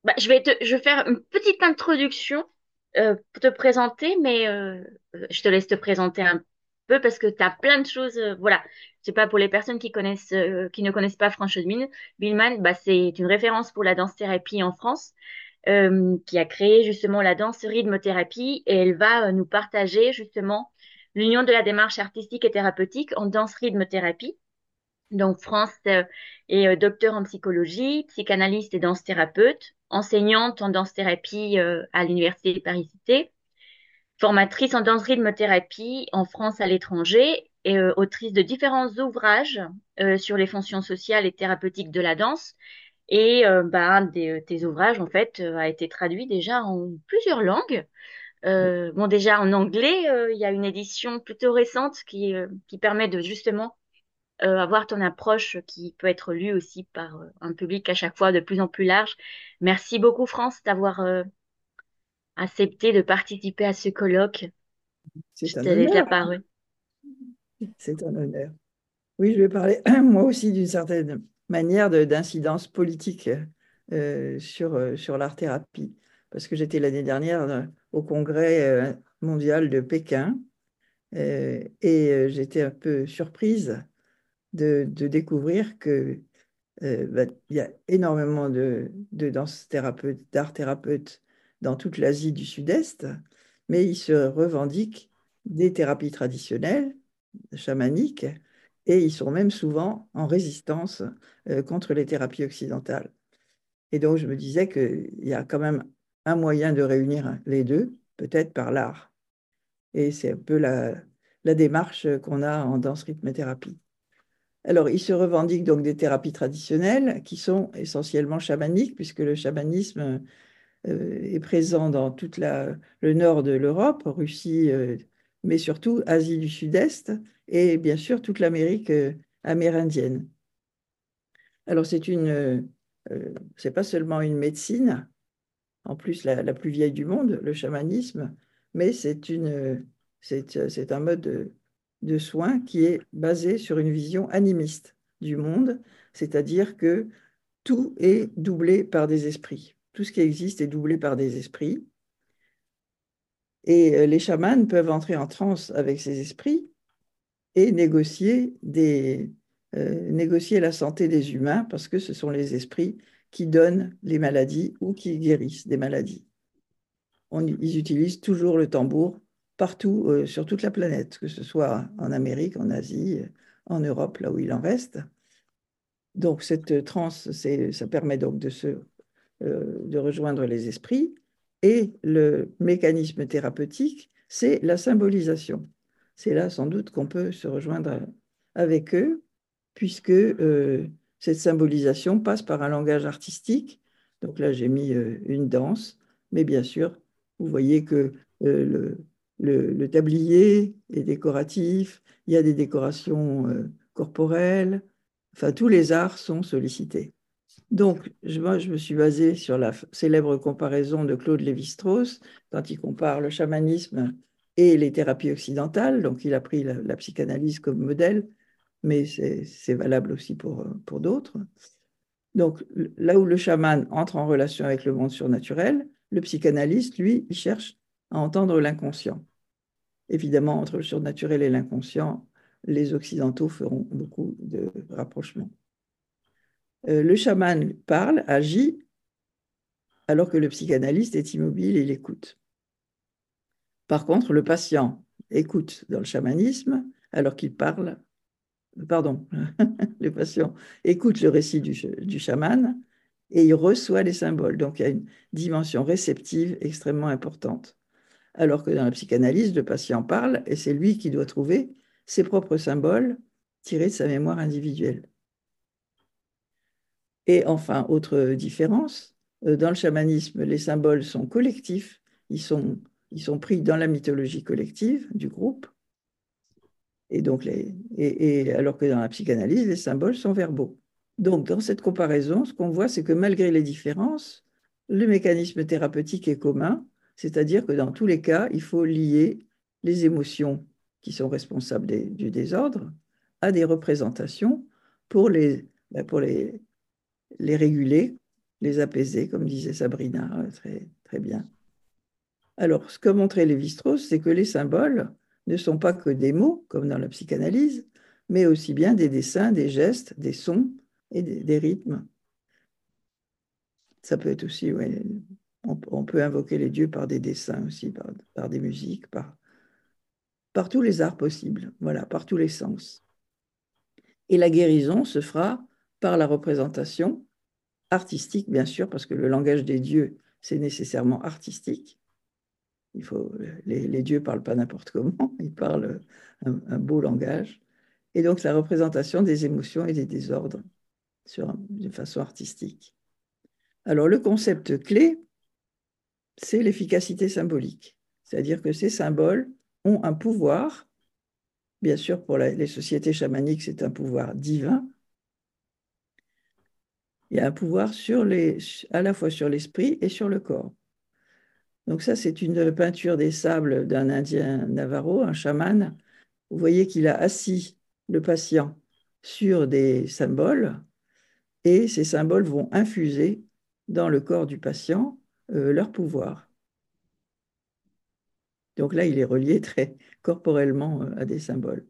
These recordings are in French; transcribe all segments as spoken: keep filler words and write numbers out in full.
Bah, je vais te, je vais faire une petite introduction euh, pour te présenter, mais euh, euh, je te laisse te présenter un peu parce que tu as plein de choses. Euh, voilà, c'est pas pour les personnes qui connaissent, euh, qui ne connaissent pas Frances Min- Billman, bah, c'est une référence pour la danse-thérapie en France, euh, qui a créé justement la danse rythme-thérapie et elle va euh, nous partager justement l'union de la démarche artistique et thérapeutique en danse rythme-thérapie. Donc, France euh, est euh, docteur en psychologie, psychanalyste et danse-thérapeute, enseignante en danse-thérapie euh, à l'Université Paris-Cité, formatrice en danse-rythme-thérapie en France à l'étranger et euh, autrice de différents ouvrages euh, sur les fonctions sociales et thérapeutiques de la danse. Et euh, bah, un des, euh, tes ouvrages, en fait, euh, a été traduit déjà en plusieurs langues. Euh, bon, déjà en anglais, euh, il y a une édition plutôt récente qui, euh, qui permet de justement euh, avoir ton approche qui peut être lue aussi par euh, un public à chaque fois de plus en plus large. Merci beaucoup, France, d'avoir euh, accepté de participer à ce colloque. Je C'est un te laisse la honneur, parole. c'est un honneur. Oui, je vais parler moi aussi d'une certaine manière de- d'incidence politique euh, sur, euh, sur l'art-thérapie, parce que j'étais l'année dernière euh, au congrès euh, mondial de Pékin euh, et euh, j'étais un peu surprise de, de découvrir que euh, bah, il y a énormément de, de danse thérapeutes, d'art thérapeutes dans toute l'Asie du Sud-Est, mais ils se revendiquent des thérapies traditionnelles chamaniques, et ils sont même souvent en résistance euh, contre les thérapies occidentales. Et donc, je me disais qu'il y a quand même un moyen de réunir les deux, peut-être par l'art. Et c'est un peu la, la démarche qu'on a en danse rythme thérapie. Alors, ils se revendiquent donc des thérapies traditionnelles qui sont essentiellement chamaniques, puisque le chamanisme euh, est présent dans tout le nord de l'Europe, Russie, euh, mais surtout Asie du Sud-Est et bien sûr toute l'Amérique euh, amérindienne. Alors c'est une, euh, euh, c'est pas seulement une médecine, en plus la, la plus vieille du monde, le chamanisme, mais c'est une, euh, c'est, euh, c'est un mode de, de soins qui est basé sur une vision animiste du monde, c'est-à-dire que tout est doublé par des esprits. Tout ce qui existe est doublé par des esprits. Et euh, les chamans peuvent entrer en transe avec ces esprits et négocier, des, euh, négocier la santé des humains parce que ce sont les esprits qui donnent les maladies ou qui guérissent des maladies. On- ils utilisent toujours le tambour partout, euh, sur toute la planète, que ce soit en Amérique, en Asie, euh, en Europe, là où il en reste. Donc cette transe, c'est, ça permet donc de, se, euh, de rejoindre les esprits. Et le mécanisme thérapeutique, c'est la symbolisation. C'est là sans doute qu'on peut se rejoindre avec eux, puisque euh, cette symbolisation passe par un langage artistique. Donc là, j'ai mis euh, une danse, mais bien sûr, vous voyez que euh, le, le- le tablier est décoratif, il y a des décorations euh, corporelles, enfin, tous les arts sont sollicités. Donc, je, moi, je me suis basée sur la f- célèbre comparaison de Claude Lévi-Strauss quand il compare le chamanisme et les thérapies occidentales. Donc, il a pris la, la psychanalyse comme modèle, mais c'est c'est valable aussi pour, euh, pour d'autres. Donc, l- là où le chaman entre en relation avec le monde surnaturel, le psychanalyste, lui, il cherche à entendre l'inconscient. Évidemment, entre le surnaturel et l'inconscient, les Occidentaux feront beaucoup de rapprochements. Euh, le chaman parle, agit, alors que le psychanalyste est immobile et il écoute. Par contre, le patient écoute dans le chamanisme alors qu'il parle, pardon, le patient écoute le récit du, du chaman et il reçoit les symboles. Donc il y a une dimension réceptive extrêmement importante. Alors que dans la psychanalyse, le patient parle et c'est lui qui doit trouver ses propres symboles tirés de sa mémoire individuelle. Et enfin, autre différence, euh, dans le chamanisme, les symboles sont collectifs, ils sont, ils sont pris dans la mythologie collective du groupe, et donc les, et, et alors que dans la psychanalyse, les symboles sont verbaux. Donc, dans cette comparaison, ce qu'on voit, c'est que malgré les différences, le mécanisme thérapeutique est commun, c'est-à-dire que dans tous les cas, il faut lier les émotions qui sont responsables des- du désordre à des représentations pour les, ben, pour les, les réguler, les apaiser, comme disait Sabrina, euh, très, très bien. Alors, ce que montrait Lévi-Strauss, c'est que les symboles ne sont pas que des mots, comme dans la psychanalyse, mais aussi bien des dessins, des gestes, des sons et des, des rythmes. Ça peut être aussi, ouais, on, on peut invoquer les dieux par des dessins aussi, par, par des musiques, par, par tous les arts possibles, voilà, par tous les sens. Et la guérison se fera par la représentation artistique, bien sûr, parce que le langage des dieux, c'est nécessairement artistique. Il faut, les, les dieux ne parlent pas n'importe comment, ils parlent un, un, beau langage. Et donc la représentation des émotions et des désordres sur, de façon artistique. Alors le concept clé, c'est l'efficacité symbolique. C'est-à-dire que ces symboles ont un pouvoir, bien sûr pour la, les sociétés chamaniques, c'est un pouvoir divin, il y a un pouvoir sur les, à la fois sur l'esprit et sur le corps. Donc ça, c'est une peinture des sables d'un Indien Navarro, un chaman. Vous voyez qu'il a assis le patient sur des symboles et ces symboles vont infuser dans le corps du patient euh, leur pouvoir. Donc là, il est relié très corporellement euh, à des symboles.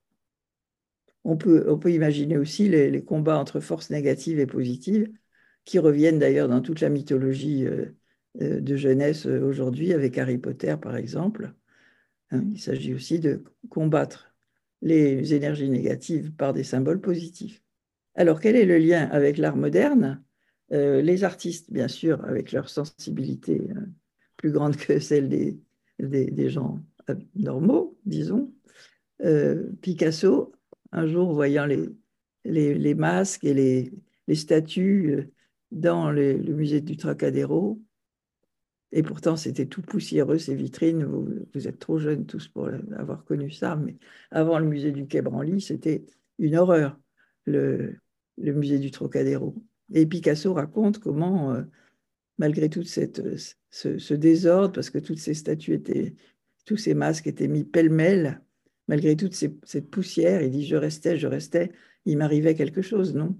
On peut, on peut imaginer aussi les, les combats entre forces négatives et positives, qui reviennent d'ailleurs dans toute la mythologie euh, euh, de jeunesse euh, aujourd'hui, avec Harry Potter par exemple. Hein, il s'agit aussi de combattre les énergies négatives par des symboles positifs. Alors, quel est le lien avec l'art moderne? Euh, les artistes, bien sûr, avec leur sensibilité euh, plus grande que celle des, des, des gens euh, normaux, disons. Euh, Picasso, un jour, voyant les, les, les masques et les, les statues euh, dans le, le musée du Trocadéro, et pourtant, c'était tout poussiéreux, ces vitrines. Vous, vous êtes trop jeunes tous pour avoir connu ça, mais avant le musée du Quai Branly, c'était une horreur, le, le musée du Trocadéro. Et Picasso raconte comment, euh, malgré tout cette, ce, ce désordre, parce que toutes ces statues étaient, tous ces masques étaient mis pêle-mêle, malgré toute ces, cette poussière, il dit, je restais, je restais, il m'arrivait quelque chose, non?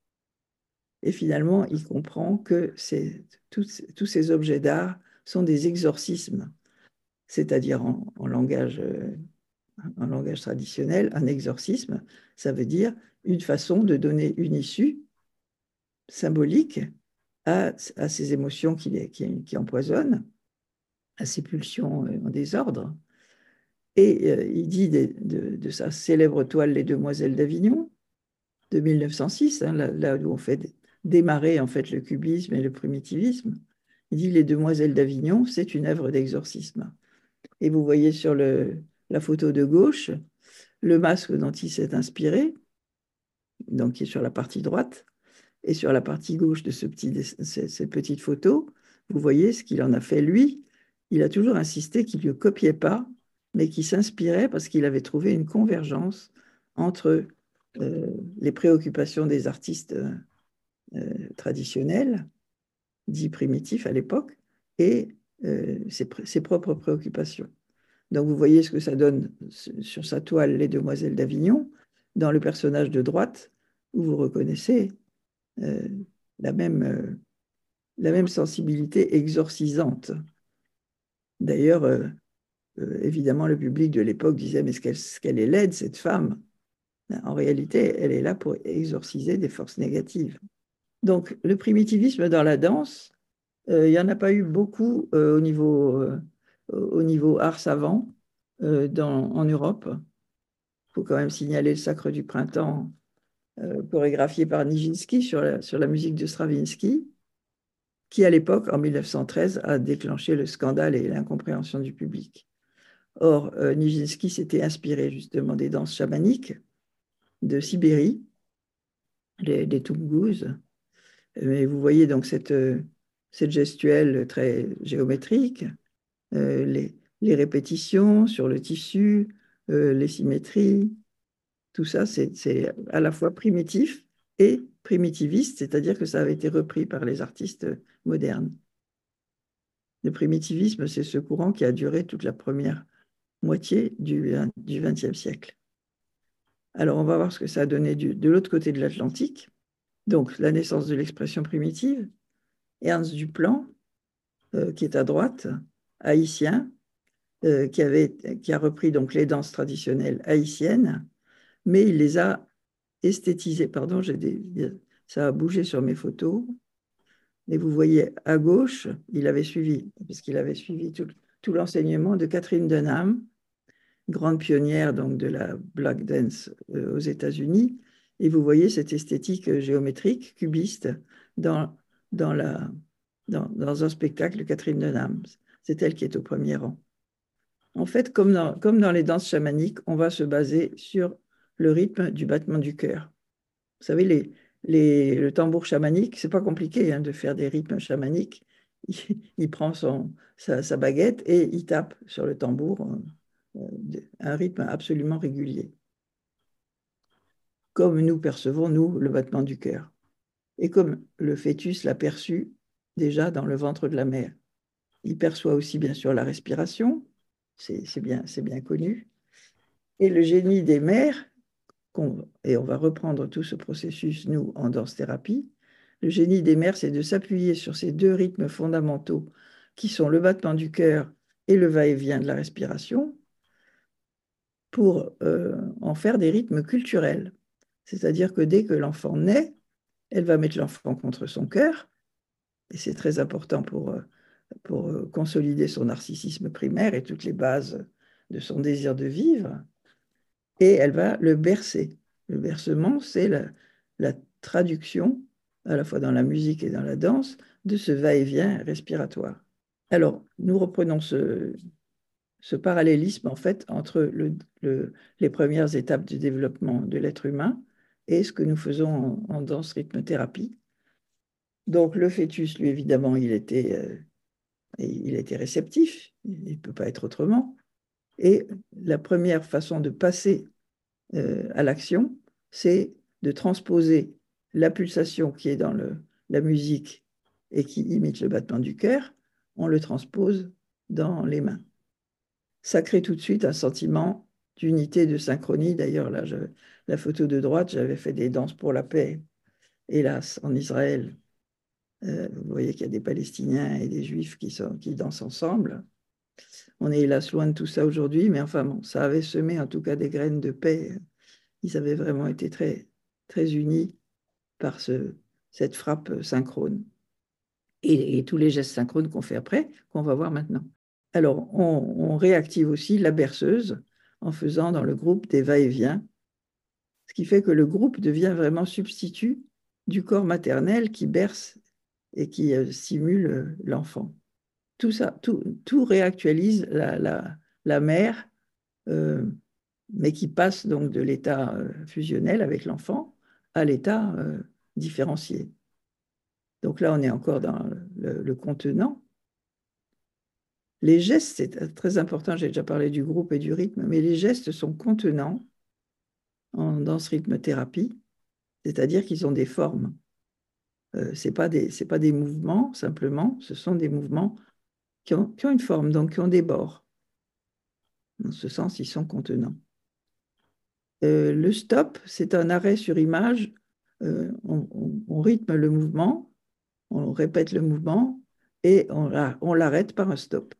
Et finalement, il comprend que c'est, tous, tous ces objets d'art sont des exorcismes, c'est-à-dire en, en langage, euh, en langage traditionnel, un exorcisme, ça veut dire une façon de donner une issue symbolique à, à ces émotions qui, les, qui, qui empoisonnent, à ces pulsions euh, en désordre. Et euh, il dit de, de, de, sa célèbre toile Les Demoiselles d'Avignon de mille neuf cent six, hein, là, là, où on fait démarrer en fait le cubisme et le primitivisme. Il dit Les Demoiselles d'Avignon, c'est une œuvre d'exorcisme. Et vous voyez sur le, la photo de gauche le masque dont il s'est inspiré, donc qui est sur la partie droite, et sur la partie gauche de ce petit, cette petite photo, vous voyez ce qu'il en a fait lui. Il a toujours insisté qu'il ne copiait pas, mais qu'il s'inspirait parce qu'il avait trouvé une convergence entre euh, les préoccupations des artistes euh, traditionnels, dits primitifs à l'époque, et euh, ses, ses propres préoccupations. Donc vous voyez ce que ça donne sur sa toile Les Demoiselles d'Avignon, dans le personnage de droite, où vous reconnaissez euh, la même, euh, la même sensibilité exorcisante. D'ailleurs, euh, euh, évidemment, le public de l'époque disait, mais ce qu'elle qu'elle est laide, cette femme. En réalité, elle est là pour exorciser des forces négatives. Donc, le primitivisme dans la danse, euh, il n'y en a pas eu beaucoup euh, au niveau, euh, au niveau art savant euh, dans, en Europe. Il faut quand même signaler le Sacre du Printemps, euh, chorégraphié par Nijinsky sur la, sur la musique de Stravinsky, qui à l'époque, en mille neuf cent treize, a déclenché le scandale et l'incompréhension du public. Or, euh, Nijinsky s'était inspiré justement des danses chamaniques de Sibérie, les, les Toungous. Mais vous voyez donc cette, euh, cette gestuelle très géométrique, euh, les, les répétitions sur le tissu, euh, les symétries, tout ça, c'est à la fois primitif et primitiviste, c'est-à-dire que ça avait été repris par les artistes modernes. Le primitivisme, c'est ce courant qui a duré toute la première moitié du, du vingtième siècle. Alors, on va voir ce que ça a donné du, de l'autre côté de l'Atlantique. Donc, la naissance de l'expression primitive. Ernst Duplan, euh, qui est à droite, haïtien, euh, qui avait, qui a repris donc les danses traditionnelles haïtiennes, mais il les a esthétisées. Pardon, j'ai des, ça a bougé sur mes photos. Et vous voyez à gauche, il avait suivi, parce qu'il avait suivi tout, tout l'enseignement de Catherine Dunham, grande pionnière donc de la black dance euh, aux États-Unis. Et vous voyez cette esthétique euh, géométrique, cubiste, dans, dans, la, dans, dans un spectacle de Catherine Dunham. C'est elle qui est au premier rang. En fait, comme dans, comme dans les danses chamaniques, on va se baser sur le rythme du battement du cœur. Vous savez, les, les, le tambour chamanique, c'est pas compliqué hein, de faire des rythmes chamaniques. Il, il prend son, sa, sa baguette et il tape sur le tambour euh, un rythme absolument régulier, comme nous percevons, nous, le battement du cœur. Et comme le fœtus l'a perçu déjà dans le ventre de la mère. Il perçoit aussi, bien sûr, la respiration, c'est bien, c'est bien connu. Et le génie des mères, qu'on- et on va reprendre tout ce processus, nous, en danse-thérapie, le génie des mères, c'est de s'appuyer sur ces deux rythmes fondamentaux qui sont le battement du cœur et le va-et-vient de la respiration pour euh, en faire des rythmes culturels. C'est-à-dire que dès que l'enfant naît, elle va mettre l'enfant contre son cœur, et c'est très important pour, euh, pour euh, consolider son narcissisme primaire et toutes les bases de son désir de vivre, et elle va le bercer. Le bercement, c'est la, la traduction, à la fois dans la musique et dans la danse, de ce va-et-vient respiratoire. Alors, nous reprenons ce, ce parallélisme, en fait, entre le, le, les premières étapes du développement de l'être humain et ce que nous faisons en, en danse-rythme-thérapie. Donc, le fœtus, lui, évidemment, il était, euh, il était réceptif, il ne peut pas être autrement. Et la première façon de passer euh, à l'action, c'est de transposer la pulsation qui est dans le, la musique et qui imite le battement du cœur, on le transpose dans les mains. Ça crée tout de suite un sentiment d'unité, de synchronie. D'ailleurs, là, je, la photo de droite, j'avais fait des danses pour la paix, hélas, en Israël. Euh, vous voyez qu'il y a des Palestiniens et des Juifs qui, sont, qui dansent ensemble. On est hélas loin de tout ça aujourd'hui, mais enfin bon, ça avait semé en tout cas des graines de paix. Ils avaient vraiment été très, très unis par ce, cette frappe synchrone. Et, et tous les gestes synchrones qu'on fait après, qu'on va voir maintenant. Alors, on, on réactive aussi la berceuse en faisant dans le groupe des va-et-vient, ce qui fait que le groupe devient vraiment substitut du corps maternel qui berce et qui euh, simule euh, l'enfant. Tout ça, tout, tout réactualise la, la, la mère, euh, mais qui passe donc de l'état euh, fusionnel avec l'enfant à l'état euh, différencié. Donc là, on est encore dans le, le contenant. Les gestes, c'est très important, j'ai déjà parlé du groupe et du rythme, mais les gestes sont contenants en danse-rythme-thérapie, c'est-à-dire qu'ils ont des formes. Euh, ce n'est pas des, c'est pas des mouvements simplement, ce sont des mouvements qui ont, qui ont une forme, donc qui ont des bords. Dans ce sens, ils sont contenants. Euh, le stop, c'est un arrêt sur image. Euh, on, on- on rythme le mouvement, on répète le mouvement et on, l'a- on l'arrête par un stop.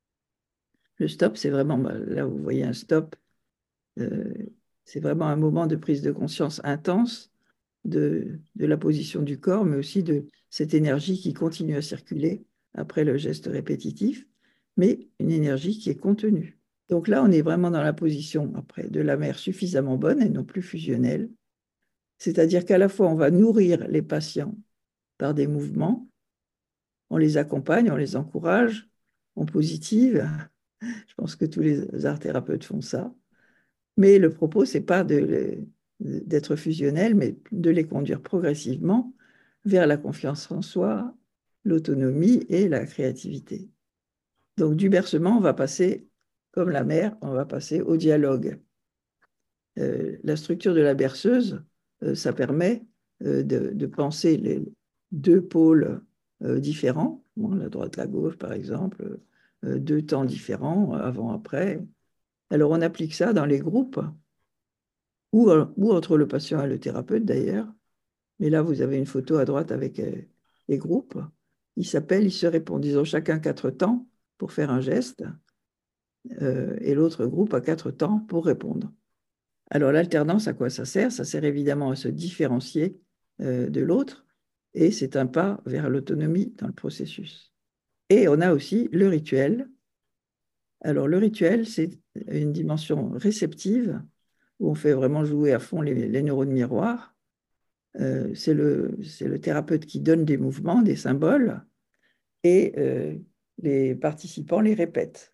Le stop, c'est vraiment, bah, là vous voyez un stop, euh, c'est vraiment un moment de prise de conscience intense de, de la position du corps, mais aussi de cette énergie qui continue à circuler après le geste répétitif, mais une énergie qui est contenue. Donc là, on est vraiment dans la position après de la mère suffisamment bonne et non plus fusionnelle. C'est-à-dire qu'à la fois, on va nourrir les patients par des mouvements, on les accompagne, on les encourage, on positive. Je pense que tous les art thérapeutes font ça. Mais le propos, c'est pas de, d'être fusionnel, mais de les conduire progressivement vers la confiance en soi, l'autonomie et la créativité. Donc du bercement, on va passer, comme la mère, on va passer au dialogue. Euh, la structure de la berceuse, euh, ça permet euh, de, de, penser les deux pôles euh, différents, bon, la droite, la gauche par exemple, euh, deux temps différents, avant, après. Alors on applique ça dans les groupes, ou, euh, ou entre le patient et le thérapeute d'ailleurs. Mais là, vous avez une photo à droite avec euh, les groupes. Ils s'appellent, ils se répondent. Ils ont chacun quatre temps pour faire un geste, euh, et l'autre groupe a quatre temps pour répondre. Alors l'alternance, à quoi ça sert? Ça sert évidemment à se différencier euh, de l'autre, et c'est un pas vers l'autonomie dans le processus. Et on a aussi le rituel. Alors le rituel, c'est une dimension réceptive, où on fait vraiment jouer à fond les, les neurones miroirs. Euh, c'est le, c'est le thérapeute qui donne des mouvements, des symboles, et euh, les participants les répètent.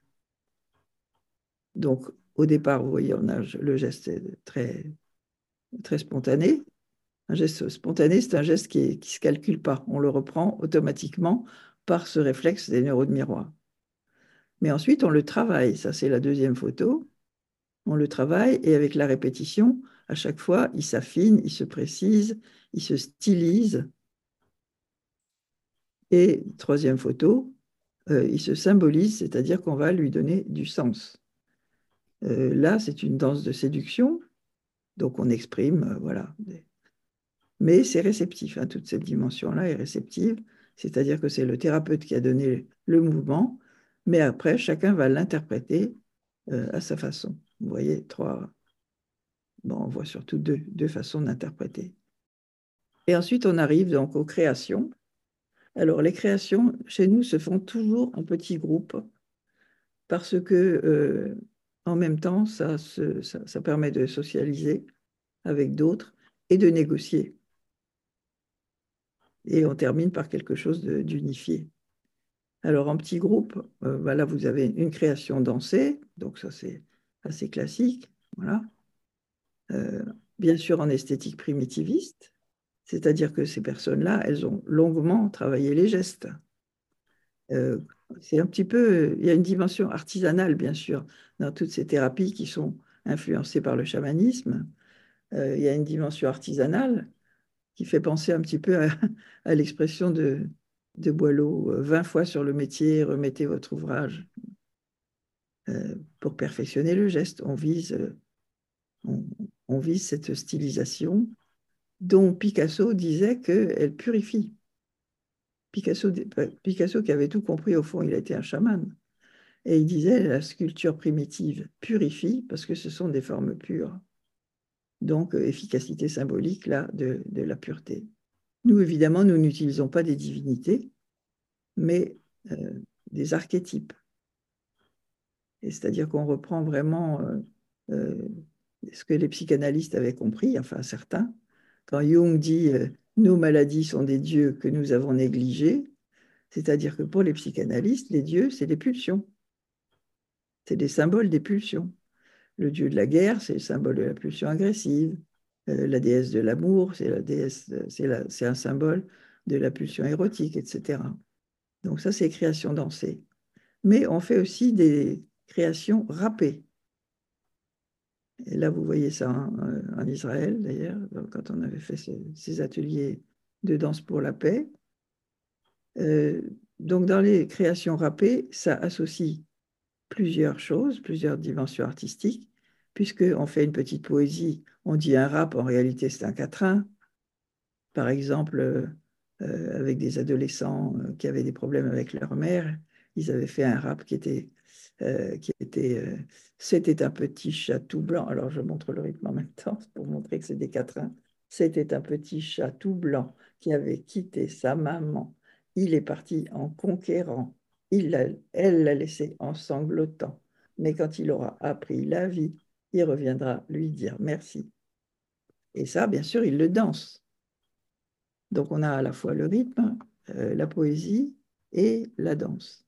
Donc, au départ, vous voyez, on a le geste est très, très spontané. Un geste spontané, c'est un geste qui ne se calcule pas. On le reprend automatiquement par ce réflexe des neurones miroirs. Mais ensuite, on le travaille. Ça, c'est la deuxième photo. On le travaille et avec la répétition, à chaque fois, il s'affine, il se précise, il se stylise. Et troisième photo, euh, il se symbolise, c'est-à-dire qu'on va lui donner du sens. Euh, là, c'est une danse de séduction, donc on exprime, euh, voilà. Mais c'est réceptif, hein, toute cette dimension-là est réceptive, c'est-à-dire que c'est le thérapeute qui a donné le mouvement, mais après, chacun va l'interpréter euh, à sa façon. Vous voyez, trois, bon, on voit surtout deux, deux façons d'interpréter. Et ensuite, on arrive donc aux créations. Alors, les créations, chez nous, se font toujours en petits groupes parce que, euh, en même temps, ça, se- ça, ça permet de socialiser avec d'autres et de négocier. Et on termine par quelque chose de- d'unifié. Alors, en petit groupe, euh, bah là, vous avez une création dansée, donc ça, c'est assez classique. Voilà. Euh, Bien sûr, en esthétique primitiviste, c'est-à-dire que ces personnes-là, elles ont longuement travaillé les gestes. Euh, c'est un petit peu, il y a une dimension artisanale, bien sûr, dans toutes ces thérapies qui sont influencées par le chamanisme. Euh, il y a une dimension artisanale qui fait penser un petit peu à, à l'expression de, de Boileau, euh, vingt fois sur le métier, remettez votre ouvrage. Euh, pour perfectionner le geste, on vise, euh, on, on vise cette stylisation dont Picasso disait qu'elle purifie. Picasso, Picasso qui avait tout compris, au fond, il a été un chaman. Et il disait la sculpture primitive purifie parce que ce sont des formes pures. Donc, euh, efficacité symbolique là de, de la pureté. Nous, évidemment, nous n'utilisons pas des divinités, mais euh, des archétypes. Et c'est-à-dire qu'on reprend vraiment euh, euh, ce que les psychanalystes avaient compris, enfin certains. Quand Jung dit euh, nos maladies sont des dieux que nous avons négligés, c'est-à-dire que pour les psychanalystes, les dieux, c'est les pulsions, c'est des symboles des pulsions. Le dieu de la guerre, c'est le symbole de la pulsion agressive. Euh, la déesse de l'amour, c'est la déesse, c'est la- c'est un symbole de la pulsion érotique, et cetera. Donc ça, c'est création dansée. Mais on fait aussi des créations râpées. Et là, vous voyez ça en, en Israël, d'ailleurs, quand on avait fait ces, ces ateliers de danse pour la paix. Euh, donc, dans les créations râpées, ça associe plusieurs choses, plusieurs dimensions artistiques, puisqu'on fait une petite poésie, on dit un rap, en réalité c'est un quatrain. Par exemple, euh, euh, avec des adolescents euh, qui avaient des problèmes avec leur mère, ils avaient fait un rap qui était, euh, qui était euh, C'était un petit chat tout blanc. Alors je montre le rythme en même temps pour montrer que c'est des quatrains. C'était un petit chat tout blanc qui avait quitté sa maman. Il est parti en conquérant. Il l'a- elle l'a laissé en sanglotant. Mais quand il aura appris la vie, il reviendra lui dire merci. Et ça, bien sûr, il le danse. Donc on a à la fois le rythme, euh, la poésie et la danse.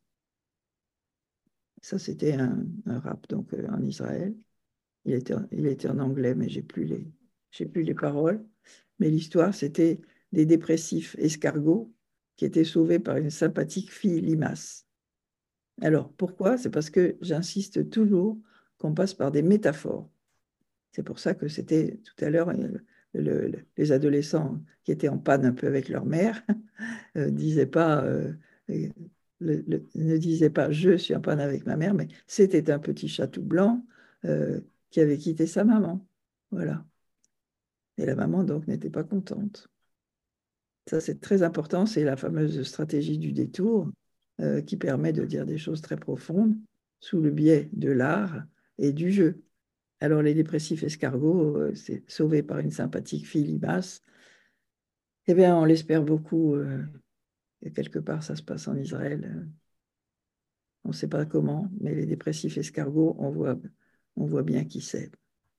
Ça, c'était un, un rap donc euh, en Israël. Il était, il était en anglais, mais j'ai plus les, j'ai plus les paroles. Mais l'histoire, c'était des dépressifs escargots qui étaient sauvés par une sympathique fille limace. Alors pourquoi? C'est parce que j'insiste toujours qu'on passe par des métaphores. C'est pour ça que c'était tout à l'heure euh, le- le- les adolescents qui étaient en panne un peu avec leur mère euh, disait pas, euh, euh, le- le- ne disait pas je suis en panne avec ma mère, mais c'était un petit chat tout blanc euh, qui avait quitté sa maman. Voilà. Et la maman donc n'était pas contente. Ça, c'est très important. C'est la fameuse stratégie du détour euh, qui permet de dire des choses très profondes sous le biais de l'art et du jeu. Alors, les dépressifs escargots, euh, c'est sauvé par une sympathique fille limace. Eh bien, on l'espère beaucoup. Euh, et quelque part, ça se passe en Israël. Euh, on ne sait pas comment, mais les dépressifs escargots, on voit, on voit bien qui c'est,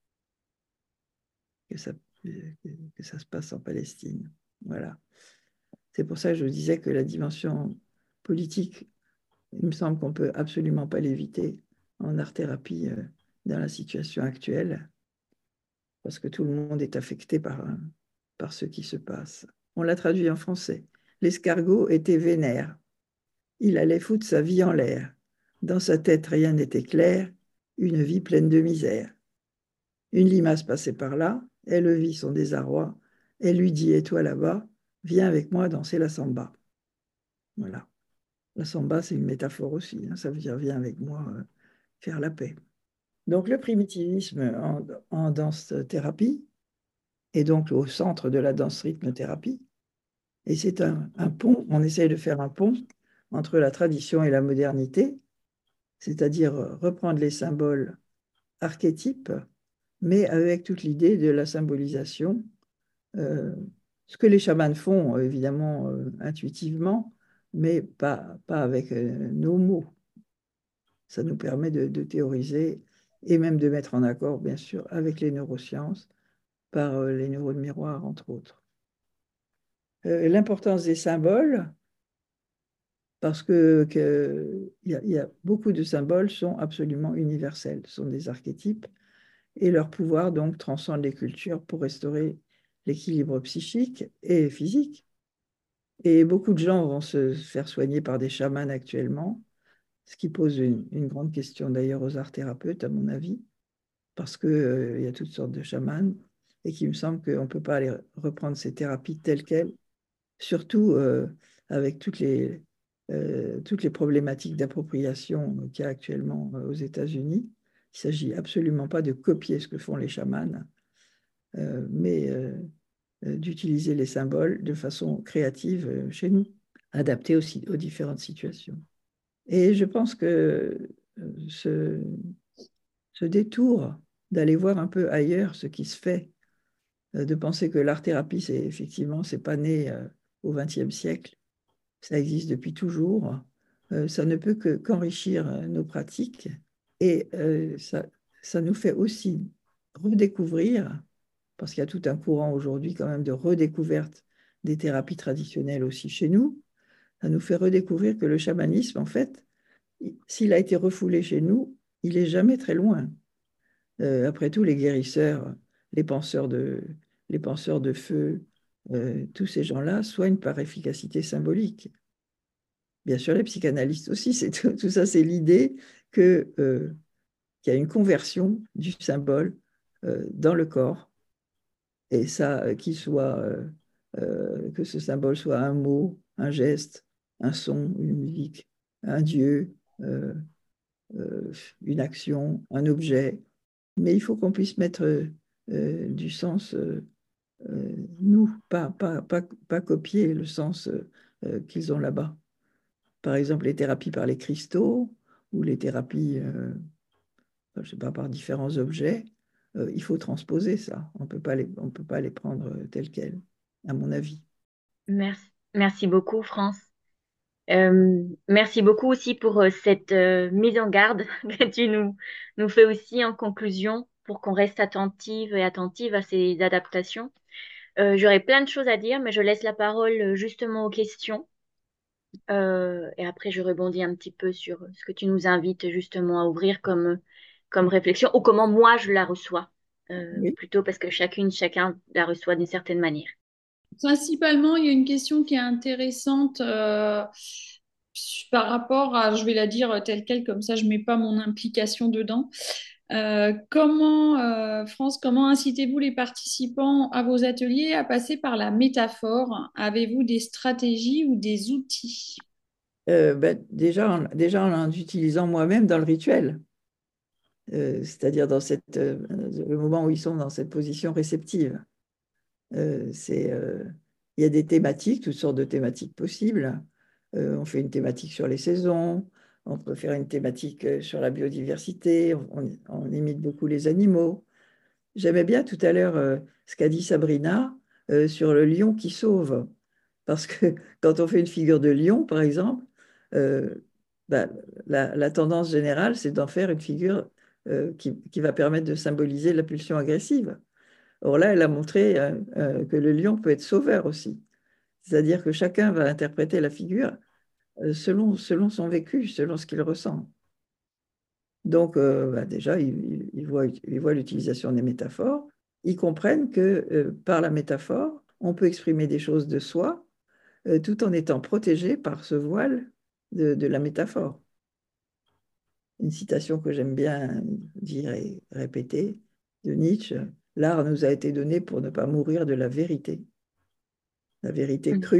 que ça, que, que ça se passe en Palestine. Voilà. C'est pour ça que je disais que la dimension politique, il me semble qu'on ne peut absolument pas l'éviter en art-thérapie euh, dans la situation actuelle, parce que tout le monde est affecté par, euh, par ce qui se passe. On l'a traduit en français. L'escargot était vénère. Il allait foutre sa vie en l'air. Dans sa tête, rien n'était clair, une vie pleine de misère. Une limace passait par là, elle vit son désarroi, elle lui dit, et toi là-bas, viens avec moi danser la samba. Voilà. La samba, c'est une métaphore aussi, hein. Ça veut dire, viens avec moi euh, faire la paix. Donc le primitivisme en, en danse-thérapie est donc au centre de la danse-rythme-thérapie. Et c'est un, un pont, on essaye de faire un pont entre la tradition et la modernité, c'est-à-dire reprendre les symboles archétypes, mais avec toute l'idée de la symbolisation, euh, ce que les chamans font euh, évidemment euh, intuitivement, mais pas, pas avec euh, nos mots. Ça nous permet de, de théoriser et même de mettre en accord, bien sûr, avec les neurosciences, par euh, les neurones miroirs, entre autres. Euh, l'importance des symboles, parce que, que il y a, il y a beaucoup de symboles sont absolument universels, sont des archétypes, et leur pouvoir donc transcende les cultures pour restaurer l'équilibre psychique et physique. Et beaucoup de gens vont se faire soigner par des chamans actuellement, ce qui pose une, une grande question d'ailleurs aux art thérapeutes, à mon avis, parce qu'il euh, y a toutes sortes de chamans et qu'il me semble qu'on ne peut pas aller reprendre ces thérapies telles quelles, surtout euh, avec toutes les, euh, toutes les problématiques d'appropriation qu'il y a actuellement euh, aux États-Unis. Il ne s'agit absolument pas de copier ce que font les chamans, euh, mais euh, euh, d'utiliser les symboles de façon créative euh, chez nous, adaptés aussi aux différentes situations. Et je pense que euh, ce, ce détour d'aller voir un peu ailleurs ce qui se fait, euh, de penser que l'art-thérapie, c'est effectivement, c'est pas né euh, au vingtième siècle, ça existe depuis toujours, euh, ça ne peut que qu'enrichir euh, nos pratiques et euh, ça, ça nous fait aussi redécouvrir, parce qu'il y a tout un courant aujourd'hui quand même de redécouverte des thérapies traditionnelles aussi chez nous, ça nous fait redécouvrir que le chamanisme, en fait, s'il a été refoulé chez nous, il est jamais très loin. Euh, après tout, les guérisseurs, les penseurs de, les penseurs de feu, euh, tous ces gens-là soignent par efficacité symbolique. Bien sûr, les psychanalystes aussi, c'est tout, tout ça, c'est l'idée que, euh, qu'il y a une conversion du symbole euh, dans le corps, et ça, euh, qu'il soit, euh, euh, que ce symbole soit un mot, un geste, un son, une musique, un dieu, euh, euh, une action, un objet, mais il faut qu'on puisse mettre euh, euh, du sens, euh, euh, nous, pas, pas, pas, pas copier le sens euh, euh, qu'ils ont là-bas. Par exemple, les thérapies par les cristaux ou les thérapies, euh, je sais pas, par différents objets, euh, il faut transposer ça. On peut pas les, on peut pas les prendre euh, telles quelles, à mon avis. Merci, merci beaucoup, France. Euh, merci beaucoup aussi pour euh, cette euh, mise en garde que tu nous, nous fais aussi en conclusion pour qu'on reste attentive et attentive à ces adaptations. Euh, j'aurais plein de choses à dire, mais je laisse la parole euh, justement aux questions. Euh, et après, je rebondis un petit peu sur ce que tu nous invites justement à ouvrir comme, comme réflexion ou comment moi je la reçois, euh, Oui. plutôt parce que chacune, chacun la reçoit d'une certaine manière. Principalement, il y a une question qui est intéressante euh, par rapport à, je vais la dire telle quelle, comme ça je mets pas mon implication dedans. Euh, comment, euh, France, comment incitez-vous les participants à vos ateliers à passer par la métaphore? Avez-vous des stratégies ou des outils? Euh, ben, déjà, en, déjà en utilisant moi-même dans le rituel, euh, c'est-à-dire dans cette, euh, le moment où ils sont dans cette position réceptive. Euh, c'est, euh, Il y a des thématiques, toutes sortes de thématiques possibles. Euh, on fait une thématique sur les saisons, on peut faire une thématique euh, sur la biodiversité, on, on- on imite beaucoup les animaux. J'aimais bien tout à l'heure euh, ce qu'a dit Sabrina euh, sur le lion qui sauve. Parce que quand on fait une figure de lion, par exemple, euh, bah, la, la tendance générale, c'est d'en faire une figure euh, qui, qui va permettre de symboliser la pulsion agressive. Or là, elle a montré euh, euh, que le lion peut être sauveur aussi. C'est-à-dire que chacun va interpréter la figure euh, selon, selon son vécu, selon ce qu'il ressent. Donc, euh, bah, déjà, ils, ils voient, ils voient l'utilisation des métaphores. Ils comprennent que euh, par la métaphore, on peut exprimer des choses de soi euh, tout en étant protégé par ce voile de, de la métaphore. Une citation que j'aime bien dire et répéter de Nietzsche, l'art nous a été donné pour ne pas mourir de la vérité. La vérité Mm. crue,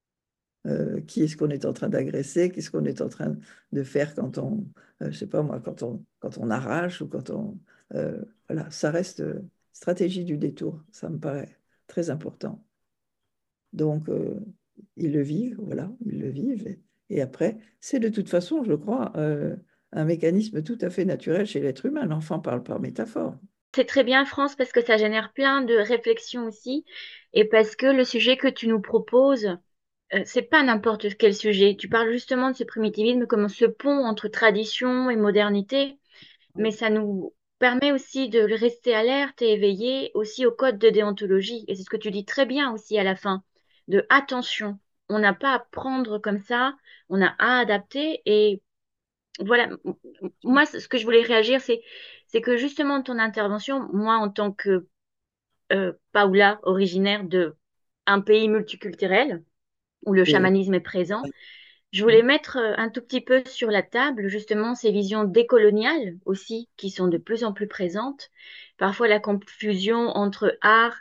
euh, qui est-ce qu'on est en train d'agresser, qu'est-ce qu'on est en train de faire quand on, euh, je sais pas moi, quand on, quand on arrache ou quand on... euh, voilà, ça reste euh, stratégie du détour, ça me paraît très important. Donc, euh, ils le vivent, voilà, ils le vivent. Et, et après, c'est de toute façon, je crois, euh, un mécanisme tout à fait naturel chez l'être humain. L'enfant parle par métaphore. C'est très bien, France, parce que ça génère plein de réflexions aussi, et parce que le sujet que tu nous proposes, euh, c'est pas n'importe quel sujet. Tu parles justement de ce primitivisme comme ce pont entre tradition et modernité, mais ça nous permet aussi de rester alerte et éveillé aussi au code de déontologie. Et c'est ce que tu dis très bien aussi à la fin, de attention. On n'a pas à prendre comme ça, on a à adapter. Et voilà, M- m- moi, ce que je voulais réagir, c'est, c'est que justement, ton intervention, moi, en tant que euh, Paola, originaire de un pays multiculturel, où le Et, chamanisme est présent, je voulais mettre euh, un tout petit peu sur la table justement ces visions décoloniales aussi qui sont de plus en plus présentes. Parfois la confusion entre art,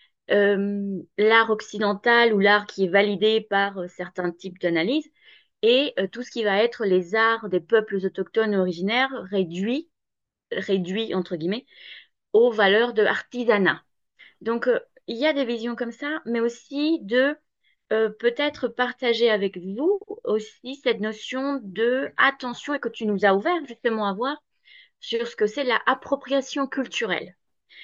euh, l'art occidental ou l'art qui est validé par euh, certains types d'analyses et euh, tout ce qui va être les arts des peuples autochtones originaires réduits, réduits entre guillemets, aux valeurs de artisanat. Donc, euh, il y a des visions comme ça, mais aussi de euh, peut-être partager avec vous aussi cette notion de attention et que tu nous as ouvert justement à voir sur ce que c'est la appropriation culturelle.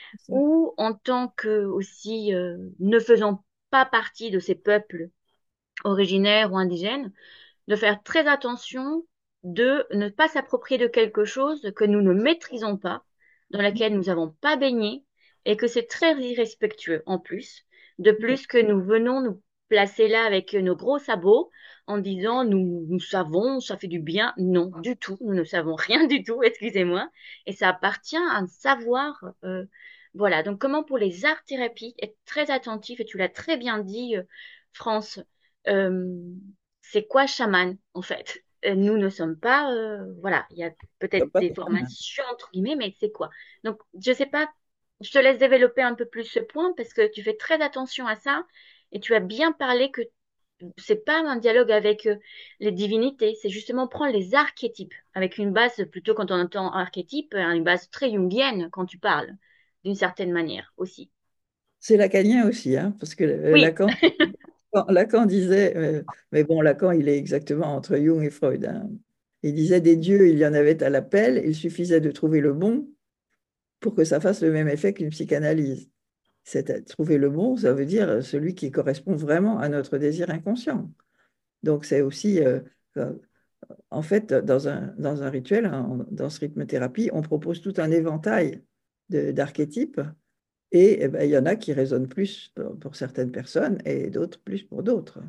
Ou en tant que aussi euh, ne faisant pas partie de ces peuples originaires ou indigènes, de faire très attention de ne pas s'approprier de quelque chose que nous ne maîtrisons pas, dans laquelle nous n'avons pas baigné, et que c'est très irrespectueux en plus. De plus que nous venons nous placer là avec nos gros sabots en disant nous, nous savons, ça fait du bien. Non, du tout, nous ne savons rien du tout, excusez-moi. Et ça appartient à un savoir. euh, voilà, donc comment pour les arts-thérapies, être très attentif, et tu l'as très bien dit, euh, France, euh, c'est quoi chaman en fait? Euh, Nous ne sommes pas, euh, voilà, il y a peut-être pas des de chemin. formations entre guillemets, mais c'est quoi? Donc, je sais pas, je te laisse développer un peu plus ce point parce que tu fais très attention à ça et tu as bien parlé que c'est pas un dialogue avec euh, les divinités, c'est justement prendre les archétypes avec une base, plutôt quand on entend archétype, euh, une base très jungienne quand tu parles, d'une certaine manière aussi. C'est lacanien aussi, hein, parce que euh, Oui, Lacan, Lacan disait, euh, mais bon, Lacan, il est exactement entre Jung et Freud, hein. Il disait des dieux, il y en avait à l'appel, il suffisait de trouver le bon pour que ça fasse le même effet qu'une psychanalyse. C'est à- trouver le bon, ça veut dire celui qui correspond vraiment à notre désir inconscient. Donc c'est aussi, euh, euh, en fait, dans un, dans un rituel, hein, dans ce rythme thérapie, on propose tout un éventail de- d'archétypes et eh ben, il y en a qui résonnent plus pour, pour certaines personnes et d'autres plus pour d'autres.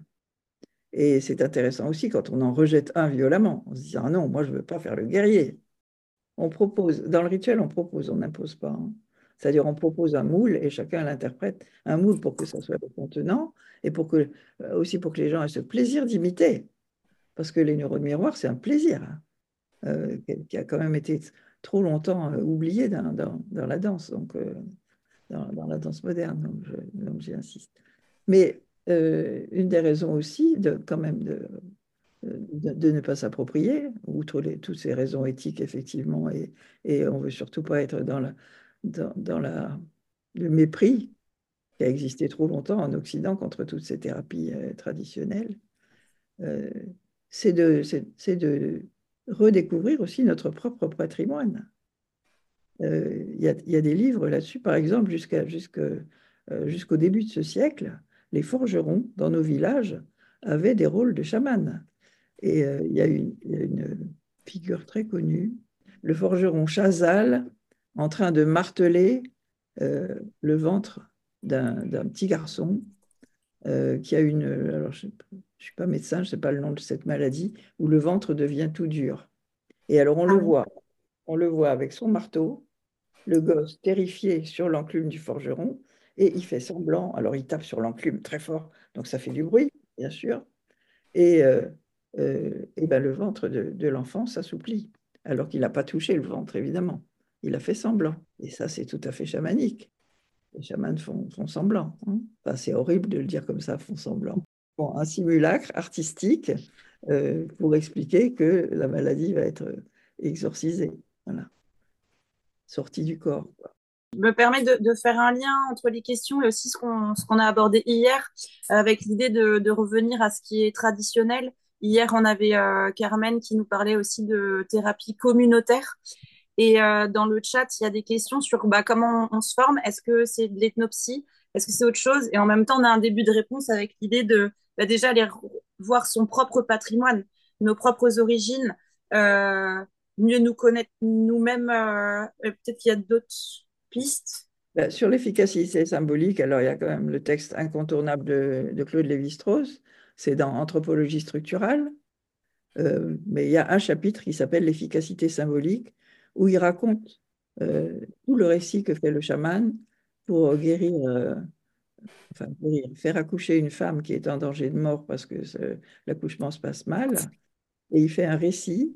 Et c'est intéressant aussi quand on en rejette un violemment, en se disant ah non, moi je ne veux pas faire le guerrier. On propose, dans le rituel, on propose, on n'impose pas, hein. C'est-à-dire, on propose un moule et chacun l'interprète. Un moule pour que ça soit le contenant et pour que, euh, aussi pour que les gens aient ce plaisir d'imiter. Parce que les neurones miroirs, c'est un plaisir, hein, euh, qui qui a quand même été trop longtemps euh, oublié dans, dans- dans la danse, donc euh, dans, dans la danse moderne. Donc, je- donc j'y insiste. Mais euh, une des raisons aussi, de, quand même, de, de, de ne pas s'approprier, outre les, toutes ces raisons éthiques, effectivement, et, et on veut surtout pas être dans la, dans, dans la, le mépris, qui a existé trop longtemps en Occident contre toutes ces thérapies euh, traditionnelles, euh, c'est de, c'est, c'est de redécouvrir aussi notre propre patrimoine. Euh, Il y a, il y a des livres là-dessus, par exemple, jusqu'à, jusque, euh, jusqu'au début de ce siècle, les forgerons dans nos villages avaient des rôles de chamans. Et euh, il y a une, il y a une figure très connue, le forgeron Chazal, en train de marteler euh, le ventre d'un d'un petit garçon euh, qui a une... Alors, je ne suis pas médecin, je ne sais pas le nom de cette maladie, où le ventre devient tout dur. Et alors, on Ah le oui. voit, on le voit avec son marteau, le gosse terrifié sur l'enclume du forgeron, et il fait semblant, alors il tape sur l'enclume très fort, donc ça fait du bruit, bien sûr, et, euh, euh, et ben, le ventre de, de l'enfant s'assouplit, alors qu'il n'a pas touché le ventre, évidemment. Il a fait semblant. Et ça, c'est tout à fait chamanique. Les chamans font, font semblant, hein. Enfin, c'est horrible de le dire comme ça, font semblant. Bon, un simulacre artistique euh, pour expliquer que la maladie va être exorcisée, voilà, sortie du corps. Je me permets de, de faire un lien entre les questions et aussi ce qu'on ce qu'on a abordé hier, euh, avec l'idée de, de revenir à ce qui est traditionnel. Hier, on avait euh, Carmen qui nous parlait aussi de thérapie communautaire. Et euh, dans le chat, il y a des questions sur bah, comment on, on se forme. Est-ce que c'est de l'ethnopsie? Est-ce que c'est autre chose? Et en même temps, on a un début de réponse avec l'idée de bah, déjà aller voir son propre patrimoine, nos propres origines, euh, mieux nous connaître nous-mêmes. Euh, peut-être qu'il y a d'autres pistes. Ben, sur l'efficacité symbolique, alors il y a quand même le texte incontournable de, de Claude Lévi-Strauss, c'est dans Anthropologie structurale, euh, mais il y a un chapitre qui s'appelle l'efficacité symbolique, où il raconte euh, tout le récit que fait le chaman pour guérir, euh, enfin guérir, faire accoucher une femme qui est en danger de mort parce que ce- l'accouchement se passe mal, et il fait un récit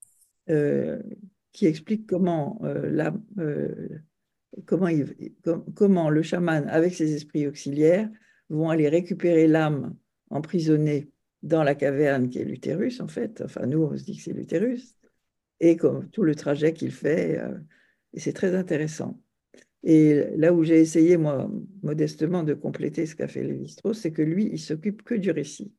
euh, qui explique comment euh, la, euh, comment, il- com- comment le chaman, avec ses esprits auxiliaires, vont aller récupérer l'âme emprisonnée dans la caverne qui est l'utérus, en fait. Enfin, nous, on se dit que c'est l'utérus. Et comme tout le trajet qu'il fait, euh, et c'est très intéressant. Et là où j'ai essayé, moi, modestement, de compléter ce qu'a fait Lévi-Strauss, c'est que lui, il s'occupe que du récit.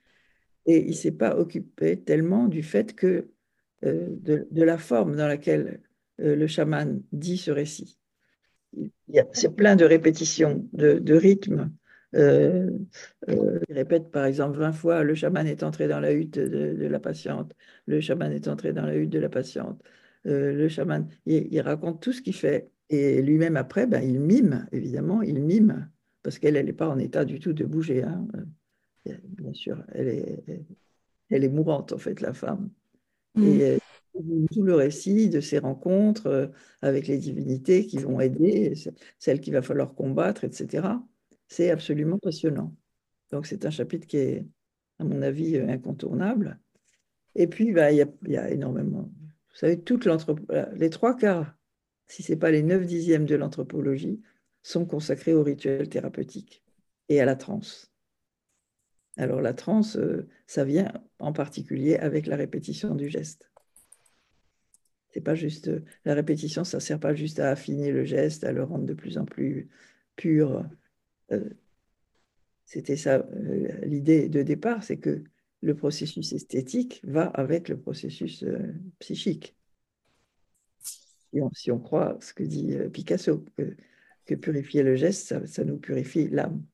Et il ne s'est pas occupé tellement du fait que euh, de, de la forme dans laquelle euh, le chaman dit ce récit. Il y a- C'est plein de répétitions, de, de rythmes. Euh, euh, il répète par exemple vingt fois, le chaman est entré dans la hutte de, de la patiente, le chaman est entré dans la hutte de la patiente, Euh, le chaman, il, il raconte tout ce qu'il fait. Et lui-même après, ben, il mime, évidemment, il mime, parce qu'elle, elle n'est pas en état du tout de bouger, hein. Euh, Bien sûr, elle est, elle est mourante, en fait, la femme. Mm. Et euh, tout le récit de ces rencontres euh, avec les divinités qui vont aider, ce- celles qu'il va falloir combattre, et cetera. C'est absolument passionnant. Donc c'est un chapitre qui est, à mon avis, euh, incontournable. Et puis, bah, il y a, il y a énormément. Vous savez, toute l'anthropo- euh, les trois quarts, si ce n'est pas les neuf dixièmes de l'anthropologie, sont consacrés au rituel thérapeutique et à la transe. Alors la transe, euh, ça vient en particulier avec la répétition du geste. C'est pas juste la répétition, ça sert pas juste à affiner le geste, à le rendre de plus en plus pur. Euh, C'était ça euh, l'idée de départ, c'est que le processus esthétique va avec le processus euh, psychique. Et on- si on croit ce que dit euh, Picasso, que, que purifier le geste, ça, ça nous purifie l'âme.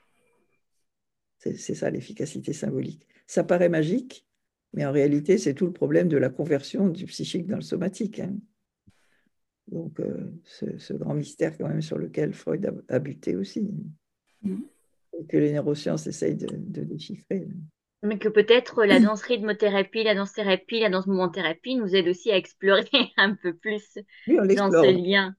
C'est c'est ça l'efficacité symbolique. Ça paraît magique, mais en réalité, c'est tout le problème de la conversion du psychique dans le somatique, hein. Donc, euh, ce, ce grand mystère quand même sur lequel Freud a, a buté aussi, Mm. et que les neurosciences essayent de, de déchiffrer. Mais que peut-être la danse rythmothérapie, la danse-thérapie, la danse-mouvement-thérapie nous aide aussi à explorer un peu plus Oui, on dans ce l'explore. lien.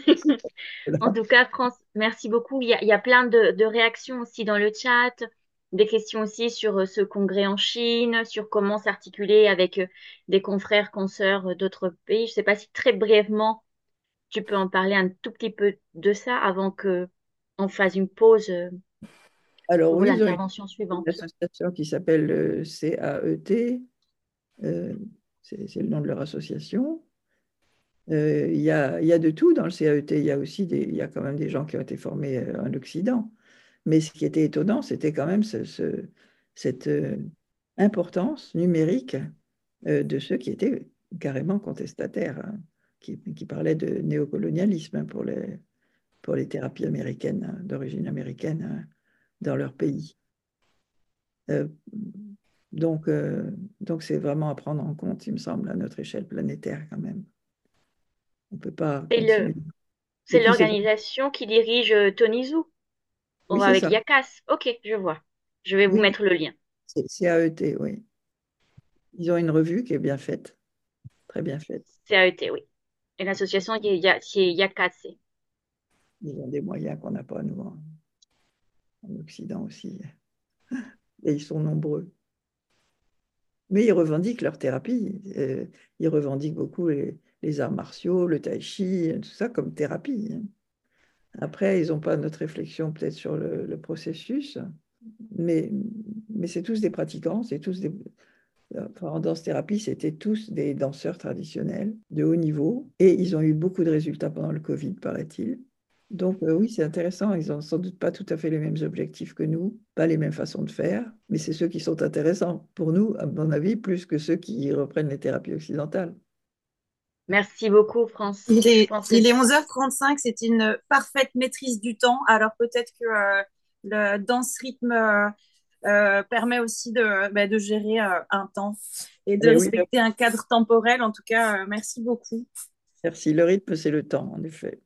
En Voilà. tout cas, France, merci beaucoup. Il y a, il y a plein de, de réactions aussi dans le chat, des questions aussi sur euh, ce congrès en Chine, sur comment s'articuler avec euh, des confrères, consoeurs euh, d'autres pays. Je ne sais pas si très brièvement, tu peux en parler un tout petit peu de ça avant que on fasse une pause euh, Alors pour oui, ils ont une, l'intervention une suivante. association qui s'appelle le C A E T, euh, c'est c'est le nom de leur association. Euh, Il y a, il y a de tout dans le C A E T. Il y a aussi des, il y a quand même des gens qui ont été formés euh, en Occident. Mais ce qui était étonnant, c'était quand même ce- ce- cette euh, importance numérique euh, de ceux qui étaient carrément contestataires, hein, qui, qui parlaient de néocolonialisme, hein, pour les, pour les thérapies américaines, hein, d'origine américaine, hein, dans leur pays. Euh, donc, euh, donc c'est vraiment à prendre en compte, il me semble, à notre échelle planétaire quand même. On ne peut pas C'est le, continuer. Et c'est puis c'est l'organisation qui dirige euh, Tony Zhou, oui, ou c'est avec ça. Yakas. Ok, je vois. Je vais vous Oui, oui, mettre le lien. c'est C A E T, oui. Ils ont une revue qui est bien faite, très bien faite. C A E T, oui. Et l'association, il y a- c'est Yakas. Ils ont des moyens qu'on n'a pas, nous, en, en Occident aussi. Et ils sont nombreux. Mais ils revendiquent leur thérapie. Euh, ils revendiquent beaucoup les, les arts martiaux, le tai chi, tout ça comme thérapie, hein. Après, ils n'ont pas notre réflexion peut-être sur le, le processus, mais, mais c'est tous des pratiquants, c'est tous des... Enfin, en danse-thérapie, c'était tous des danseurs traditionnels de haut niveau et ils ont eu beaucoup de résultats pendant le Covid, paraît-il. Donc euh, oui, c'est intéressant. Ils n'ont sans doute pas tout à fait les mêmes objectifs que nous, pas les mêmes façons de faire, mais c'est ceux qui sont intéressants pour nous, à mon avis, plus que ceux qui reprennent les thérapies occidentales. Merci beaucoup, France. Il Je est, pense que il est onze heures trente-cinq, c'est une parfaite maîtrise du temps. Alors peut-être que euh, le, dans ce rythme euh, euh, permet aussi de, bah, de gérer euh, un temps et de Mais oui, respecter un cadre temporel. En tout cas, euh, merci beaucoup. merci. Le rythme, c'est le temps, en effet.